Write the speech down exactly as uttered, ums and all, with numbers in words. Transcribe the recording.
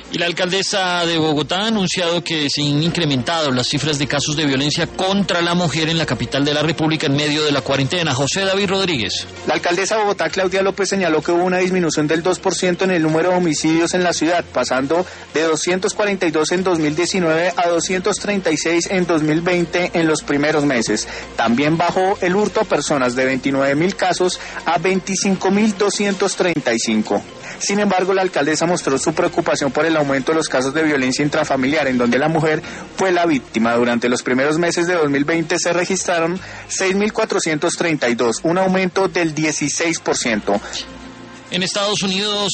Y la alcaldesa de Bogotá ha anunciado que se han incrementado las cifras de casos de violencia contra la mujer en la capital de la República en medio de la cuarentena. José David Rodríguez. La alcaldesa de Bogotá, Claudia López, señaló que hubo una disminución del dos por ciento en el número de homicidios en la ciudad, pasando de doscientos cuarenta y dos en dos mil diecinueve a doscientos treinta y seis en dos mil veinte en los primeros meses. También bajó el hurto a personas de veintinueve mil casos a veinticinco mil doscientos treinta y cinco. Sin embargo, la alcaldesa mostró su preocupación por el aumento de los casos de violencia intrafamiliar, en donde la mujer fue la víctima. Durante los primeros meses de dos mil veinte se registraron seis mil cuatrocientos treinta y dos, un aumento del dieciséis por ciento. En Estados Unidos